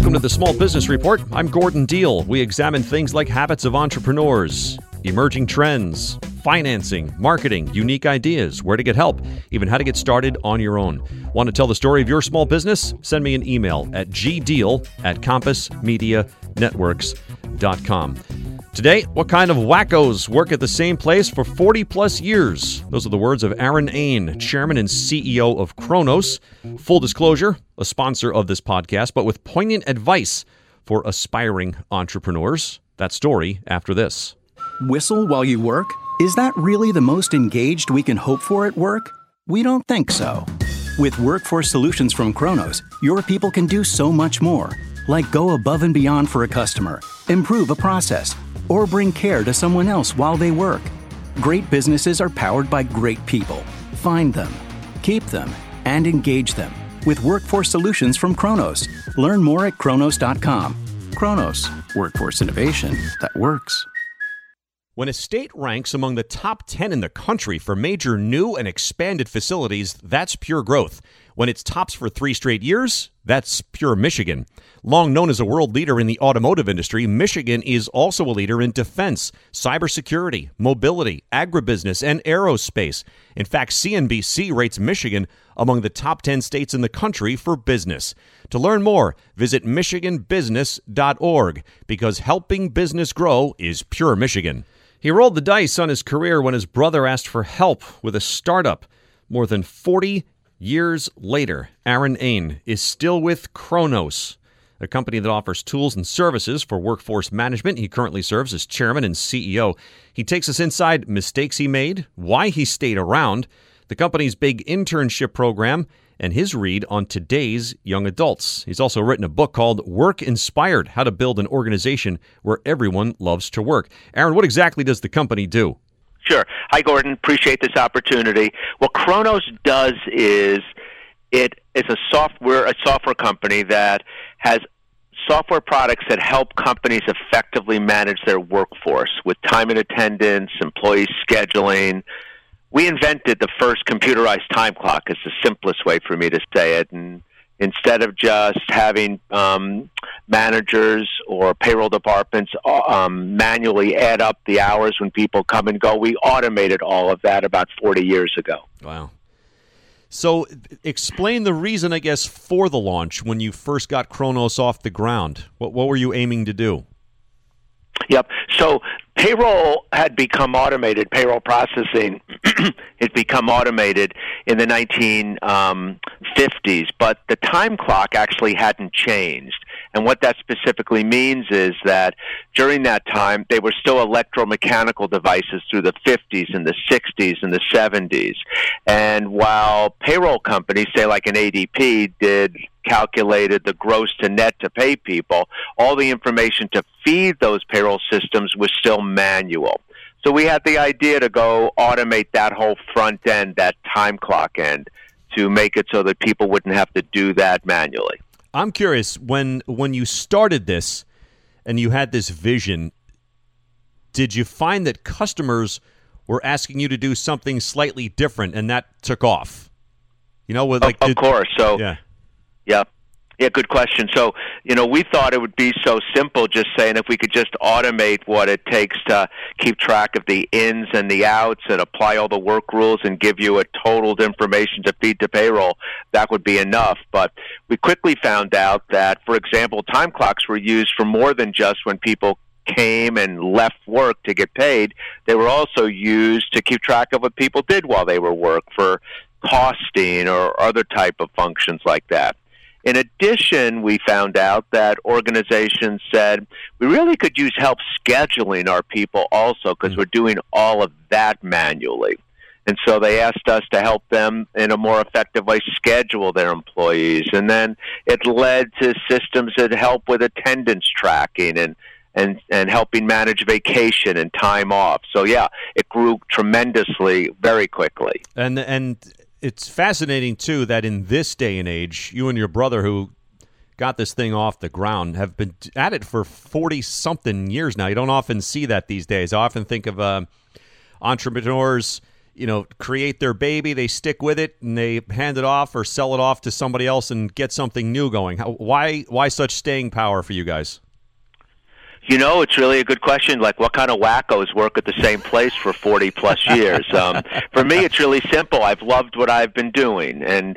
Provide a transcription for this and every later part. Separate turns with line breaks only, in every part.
Welcome to the Small Business Report. I'm Gordon Deal. We examine things like habits of entrepreneurs, emerging trends, financing, marketing, unique ideas, where to get help, even how to get started on your own. Want to tell the story of your small business? Send me an email at gdeal@compassmedianetworks.com. Today, what kind of wackos work at the same place for 40 plus years? Those are the words of Aaron Ain, Chairman and CEO of Kronos. Full disclosure, a sponsor of this podcast, but with poignant advice for aspiring entrepreneurs. That story after this.
Whistle while you work? Is that really the most engaged we can hope for at work? We don't think so. With Workforce Solutions from Kronos, your people can do so much more, like go above and beyond for a customer, improve a process, or bring care to someone else while they work. Great businesses are powered by great people. Find them, keep them, and engage them with Workforce Solutions from Kronos. Learn more at kronos.com. Kronos, workforce innovation that works.
When a state ranks among the top 10 in the country for major new and expanded facilities, that's pure growth. When it's tops for 3 straight years, that's pure Michigan. Long known as a world leader in the automotive industry, Michigan is also a leader in defense, cybersecurity, mobility, agribusiness, and aerospace. In fact, CNBC rates Michigan among the top 10 states in the country for business. To learn more, visit michiganbusiness.org, because helping business grow is pure Michigan. He rolled the dice on his career when his brother asked for help with a startup. More than 40 years later, Aaron Ain is still with Kronos, a company that offers tools and services for workforce management. He currently serves as chairman and CEO. He takes us inside mistakes he made, why he stayed around, the company's big internship program, and his read on today's young adults. He's also written a book called Work Inspired: How to Build an Organization Where Everyone Loves to Work. Aaron, what exactly does the company do?
Sure. Hi, Gordon. Appreciate this opportunity. What Kronos does is it is a software company that has software products that help companies effectively manage their workforce with time and attendance, employee scheduling. We invented the first computerized time clock, is the simplest way for me to say it. And instead of just having managers or payroll departments manually add up the hours when people come and go, we automated all of that about 40 years ago.
Wow. So explain the reason, I guess, for the launch when you first got Kronos off the ground. What were you aiming to do?
Yep. So payroll had become automated. Payroll processing had become automated in the 1950s, but the time clock actually hadn't changed. And what that specifically means is that during that time, they were still electromechanical devices through the 50s and the 60s and the 70s. And while payroll companies, say like an ADP, calculated the gross to net to pay people, all the information to feed those payroll systems was still manual. So we had the idea to go automate that whole front end, that time clock end, to make it so that people wouldn't have to do that manually.
I'm curious, when you started this and you had this vision, did you find that customers were asking you to do something slightly different and that took off? You know,
of course. So, yeah, good question. So, we thought it would be so simple, just saying if we could just automate what it takes to keep track of the ins and the outs and apply all the work rules and give you a totaled information to feed to payroll, that would be enough. But we quickly found out that, for example, time clocks were used for more than just when people came and left work to get paid. They were also used to keep track of what people did while they were at work, for costing or other type of functions like that. In addition, we found out that organizations said we really could use help scheduling our people also, because we're doing all of that manually. And so they asked us to help them in a more effective way schedule their employees. And then it led to systems that help with attendance tracking and helping manage vacation and time off. So, yeah, it grew tremendously very quickly.
And it's fascinating, too, that in this day and age, you and your brother, who got this thing off the ground, have been at it for 40-something years now. You don't often see that these days. I often think of entrepreneurs, create their baby, they stick with it, and they hand it off or sell it off to somebody else and get something new going. Why such staying power for you guys?
It's really a good question. Like, what kind of wackos work at the same place for 40-plus years? For me, it's really simple. I've loved what I've been doing, and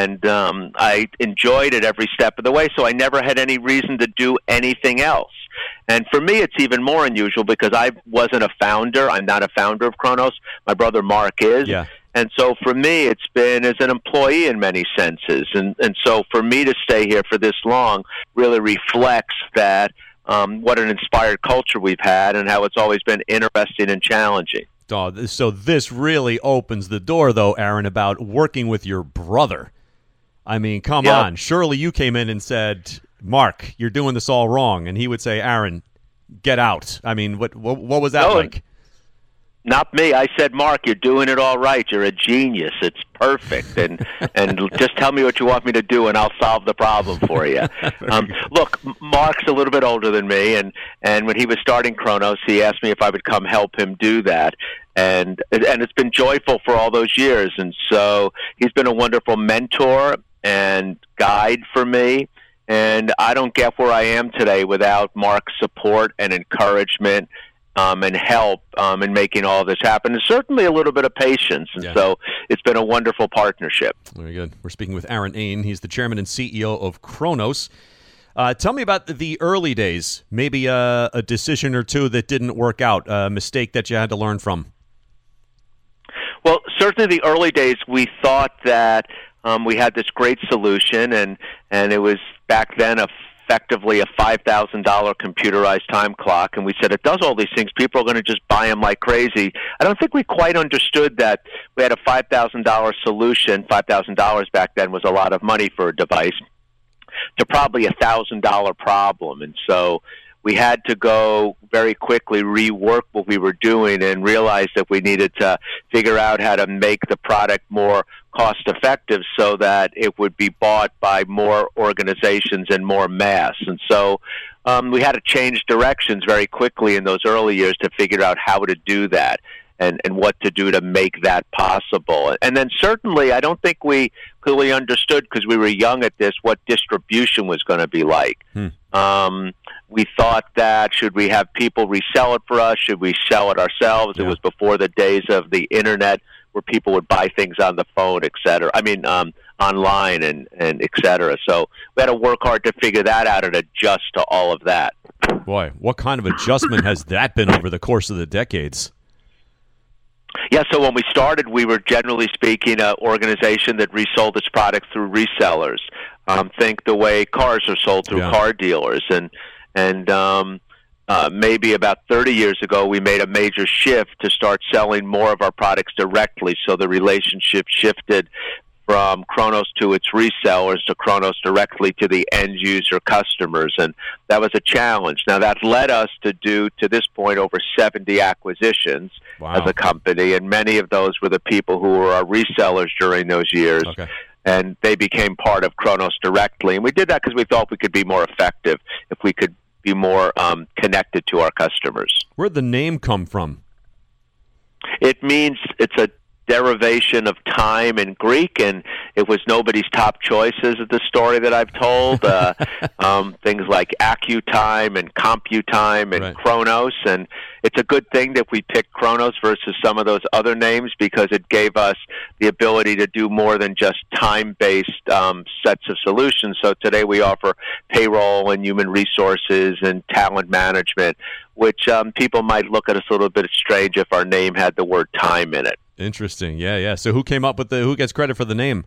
I enjoyed it every step of the way, so I never had any reason to do anything else. And for me, it's even more unusual because I wasn't a founder. I'm not a founder of Kronos. My brother Mark is.
Yeah.
And so for me, it's been as an employee in many senses. And so for me to stay here for this long really reflects that what an inspired culture we've had and how it's always been interesting and challenging.
Oh, so this really opens the door, though, Aaron, about working with your brother. I mean, come on. Surely you came in and said, Mark, you're doing this all wrong. And he would say, Aaron, get out. I mean, what was that like?
Not me. I said, Mark, you're doing it all right. You're a genius. It's perfect. And just tell me what you want me to do, and I'll solve the problem for you. Look, Mark's a little bit older than me, and when he was starting Kronos, he asked me if I would come help him do that. And it's been joyful for all those years. And so he's been a wonderful mentor and guide for me. And I don't get where I am today without Mark's support and encouragement and help in making all this happen. And certainly a little bit of patience. And so it's been a wonderful partnership.
Very good. We're speaking with Aaron Ain. He's the chairman and CEO of Kronos. Tell me about the early days, maybe a decision or two that didn't work out, a mistake that you had to learn from.
Well, certainly the early days, we thought that we had this great solution, and it was back then effectively a $5,000 computerized time clock, and we said it does all these things. People are going to just buy them like crazy. I don't think we quite understood that we had a $5,000 solution. $5,000 back then was a lot of money for a device, to probably a $1,000 problem. And so we had to go very quickly rework what we were doing and realize that we needed to figure out how to make the product more cost-effective so that it would be bought by more organizations and more mass. And so we had to change directions very quickly in those early years to figure out how to do that and what to do to make that possible. And then certainly I don't think we clearly understood, because we were young at this, what distribution was going to be like. We thought that should we have people resell it for us? Should we sell it ourselves? Yeah. It was before the days of the Internet where people would buy things on the phone, et cetera. I mean, online and et cetera. So we had to work hard to figure that out and adjust to all of that.
Boy, what kind of adjustment has that been over the course of the decades?
Yeah, so when we started, we were generally speaking an organization that resold its products through resellers. Think the way cars are sold through car dealers. And maybe about 30 years ago, we made a major shift to start selling more of our products directly. So the relationship shifted from Kronos to its resellers to Kronos directly to the end-user customers, and that was a challenge. Now, that led us to do, to this point, over 70 acquisitions as a company, and many of those were the people who were our resellers during those years, and they became part of Kronos directly. And we did that because we thought we could be more effective if we could be more connected to our customers.
Where'd the name come from?
It means it's a derivation of time in Greek, and it was nobody's top choices of the story that I've told. Things like AccuTime and CompuTime and Kronos, and it's a good thing that we picked Kronos versus some of those other names because it gave us the ability to do more than just time-based sets of solutions. So today we offer payroll and human resources and talent management, which people might look at us a little bit strange if our name had the word time in it.
Interesting. Yeah. So who came up with who gets credit for the name?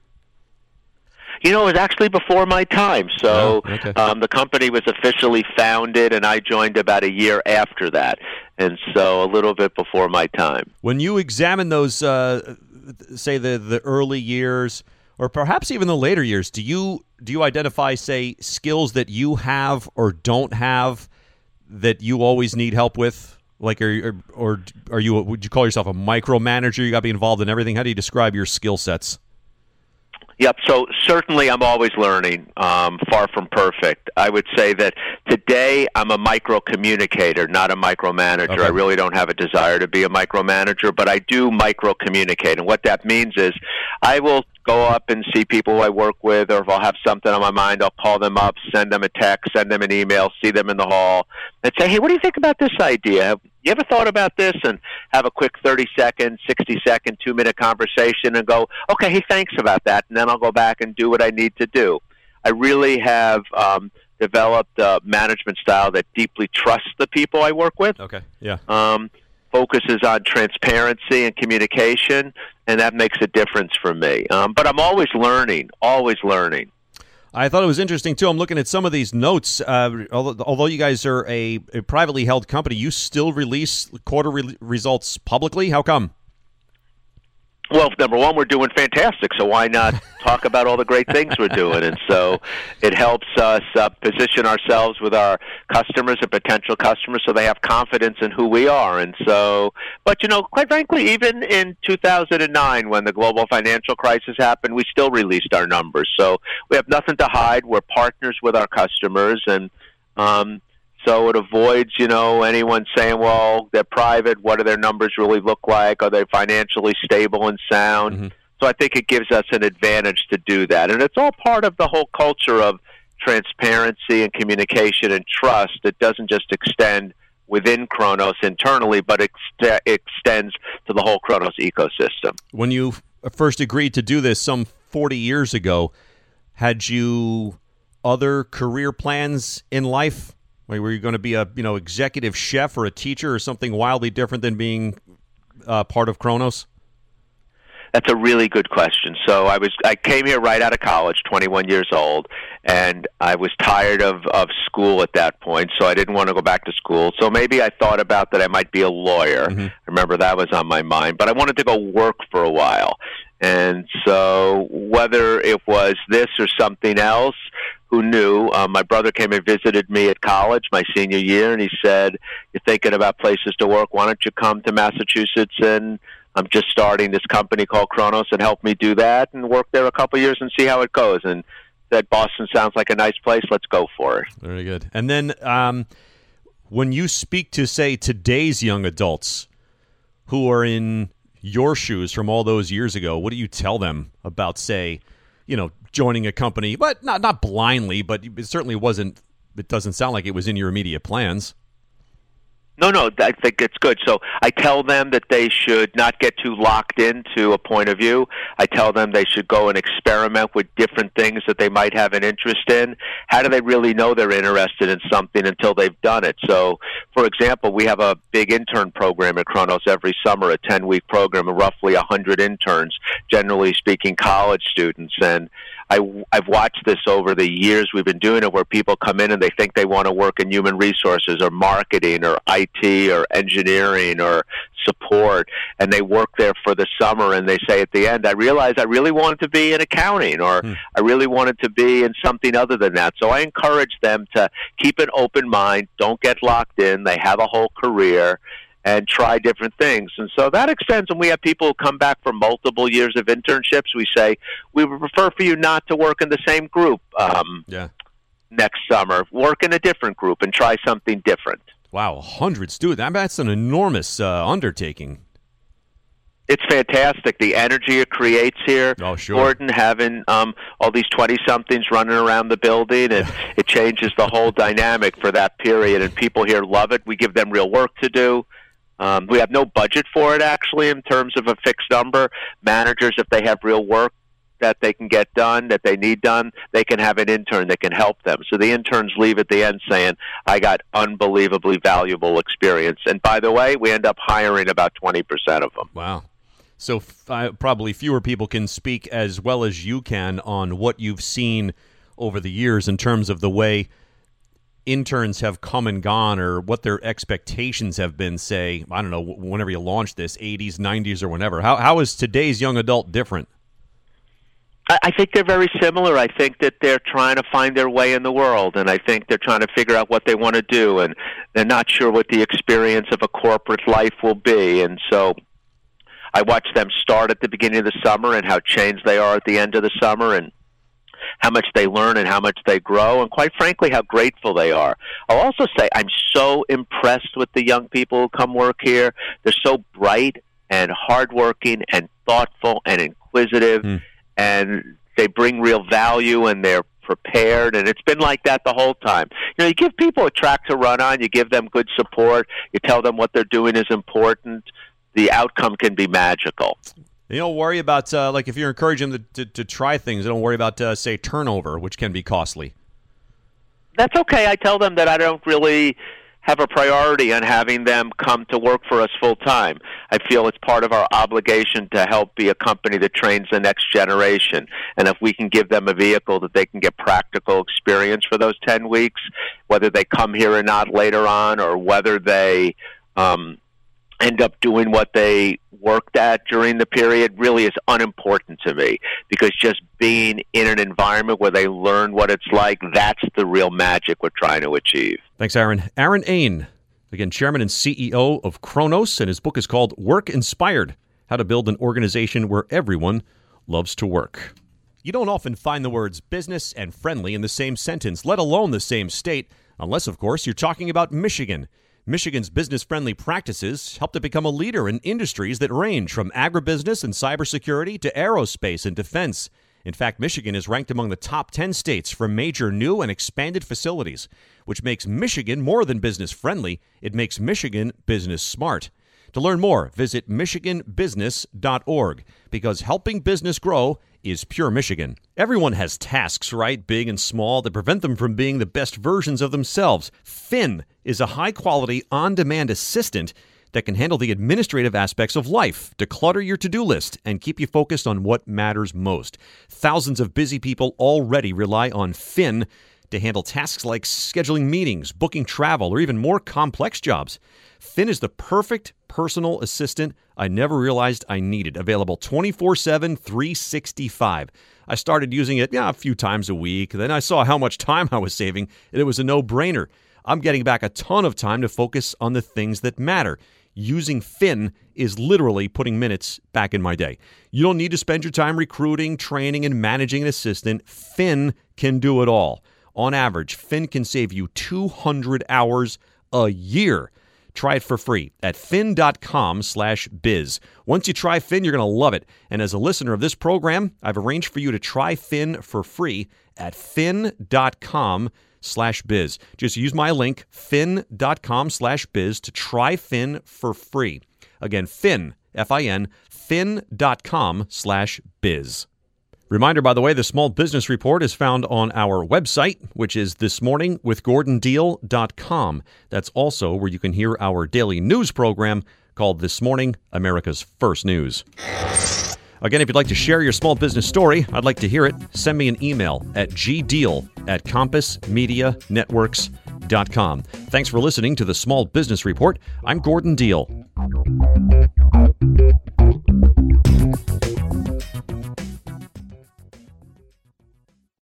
It was actually before my time. So the company was officially founded, and I joined about a year after that. And so a little bit before my time.
When you examine those, say, the early years, or perhaps even the later years, do you identify, say, skills that you have or don't have that you always need help with? Like, or are would you call yourself a micromanager? You got to be involved in everything. How do you describe your skill sets?
Yep. So certainly I'm always learning, far from perfect. I would say that today I'm a micro-communicator, not a micromanager.
Okay.
I really don't have a desire to be a micromanager, but I do micro-communicate. And what that means is I will go up and see people who I work with, or if I'll have something on my mind, I'll call them up, send them a text, send them an email, see them in the hall, and say, hey, what do you think about this idea? Have you ever thought about this? And have a quick 30-second, 60-second, 2-minute conversation and go, okay, hey, thanks about that. And then I'll go back and do what I need to do. I really have developed a management style that deeply trusts the people I work with.
Okay, yeah.
Focuses on transparency and communication, and that makes a difference for me. But I'm always learning, always learning.
I thought it was interesting, too. I'm looking at some of these notes. Although you guys are a privately held company, you still release quarter results publicly. How come?
Well, number one, we're doing fantastic, so why not talk about all the great things we're doing? And so it helps us position ourselves with our customers and potential customers so they have confidence in who we are. And so, but, quite frankly, even in 2009, when the global financial crisis happened, we still released our numbers. So we have nothing to hide. We're partners with our customers, and so it avoids, anyone saying, well, they're private. What do their numbers really look like? Are they financially stable and sound? Mm-hmm. So I think it gives us an advantage to do that. And it's all part of the whole culture of transparency and communication and trust. It doesn't just extend within Kronos internally, but extends to the whole Kronos ecosystem.
When you first agreed to do this some 40 years ago, had you other career plans in life? Were you going to be a executive chef or a teacher or something wildly different than being part of Kronos?
That's a really good question. So I came here right out of college, 21 years old, and I was tired of school at that point, so I didn't want to go back to school. So maybe I thought about that I might be a lawyer. Mm-hmm. I remember that was on my mind, but I wanted to go work for a while. And so whether it was this or something else, who knew? My brother came and visited me at college my senior year, and he said, you're thinking about places to work, why don't you come to Massachusetts? And I'm just starting this company called Kronos, and help me do that and work there a couple of years and see how it goes. And said, Boston sounds like a nice place, let's go for it.
Very good. And then when you speak to, say, today's young adults who are in your shoes from all those years ago, what do you tell them about, say, joining a company, but not blindly, but it certainly wasn't, it doesn't sound like it was in your immediate plans.
No, I think it's good. So I tell them that they should not get too locked into a point of view. I tell them they should go and experiment with different things that they might have an interest in. How do they really know they're interested in something until they've done it? So, for example, we have a big intern program at Kronos every summer, a 10-week program of roughly 100 interns, generally speaking college students. And I've watched this over the years we've been doing it, where people come in and they think they want to work in human resources or marketing or IT or engineering or support, and they work there for the summer, and they say at the end, I realized I really wanted to be in accounting, or I really wanted to be in something other than that. So I encourage them to keep an open mind, don't get locked in, they have a whole career, and try different things. And so that extends when we have people who come back for multiple years of internships. We say, we would prefer for you not to work in the same group next summer. Work in a different group and try something different.
Wow, 100 students. That's an enormous undertaking.
It's fantastic. The energy it creates here.
Oh, sure.
Gordon, having all these 20-somethings running around the building, and it changes the whole dynamic for that period, and people here love it. We give them real work to do. We have no budget for it, actually, in terms of a fixed number. Managers, if they have real work that they can get done, that they need done, they can have an intern that can help them. So the interns leave at the end saying, I got unbelievably valuable experience. And by the way, we end up hiring about 20% of them.
Wow. So probably fewer people can speak as well as you can on what you've seen over the years in terms of the way interns have come and gone, or what their expectations have been, say, I don't know, whenever you launched this, 80s, 90s, or whenever. How is today's young adult different?
I think they're very similar. I think that they're trying to find their way in the world, and I think they're trying to figure out what they want to do, and they're not sure what the experience of a corporate life will be. And so I watch them start at the beginning of the summer and how changed they are at the end of the summer, and how much they learn and how much they grow, and quite frankly, how grateful they are. I'll also say I'm so impressed with the young people who come work here. They're so bright and hardworking and thoughtful and inquisitive, and they bring real value, and they're prepared, and it's been like that the whole time. You give people a track to run on, you give them good support, you tell them what they're doing is important, the outcome can be magical.
You don't worry about, if you're encouraging them to try things, you don't worry about, say, turnover, which can be costly.
That's okay. I tell them that I don't really have a priority on having them come to work for us full time. I feel it's part of our obligation to help be a company that trains the next generation. And if we can give them a vehicle that they can get practical experience for those 10 weeks, whether they come here or not later on, or whether they end up doing what they worked at during the period, really is unimportant to me, because just being in an environment where they learn what it's like, that's the real magic we're trying to achieve.
Thanks, Aaron. Aaron Ain, again, chairman and CEO of Kronos, and his book is called Work Inspired: How to Build an Organization Where Everyone Loves to Work. You don't often find the words business and friendly in the same sentence, let alone the same state, unless, of course, you're talking about Michigan. Michigan's business-friendly practices helped it become a leader in industries that range from agribusiness and cybersecurity to aerospace and defense. In fact, Michigan is ranked among the top 10 states for major new and expanded facilities, which makes Michigan more than business-friendly. It makes Michigan business-smart. To learn more, visit michiganbusiness.org, because helping business grow is pure Michigan. Everyone has tasks, right, big and small, that prevent them from being the best versions of themselves. Finn is a high-quality, on-demand assistant that can handle the administrative aspects of life, declutter your to-do list, and keep you focused on what matters most. Thousands of busy people already rely on Finn to handle tasks like scheduling meetings, booking travel, or even more complex jobs. Finn is the perfect personal assistant I never realized I needed. Available 24/7, 365. I started using it a few times a week. Then I saw how much time I was saving, and it was a no-brainer. I'm getting back a ton of time to focus on the things that matter. Using Finn is literally putting minutes back in my day. You don't need to spend your time recruiting, training, and managing an assistant. Finn can do it all. On average, Finn can save you 200 hours a year. Try it for free at fin.com/biz. Once you try Finn, you're going to love it. And as a listener of this program, I've arranged for you to try Finn for free at fin.com/biz. Just use my link, fin.com/biz, to try Finn for free. Again, Fin, F-I-N, fin.com/biz. Reminder, by the way, the Small Business Report is found on our website, which is thismorningwithgordondeal.com. That's also where you can hear our daily news program called This Morning, America's First News. Again, if you'd like to share your small business story, I'd like to hear it. Send me an email at gdeal@compassmedianetworks.com. Thanks for listening to the Small Business Report. I'm Gordon Deal.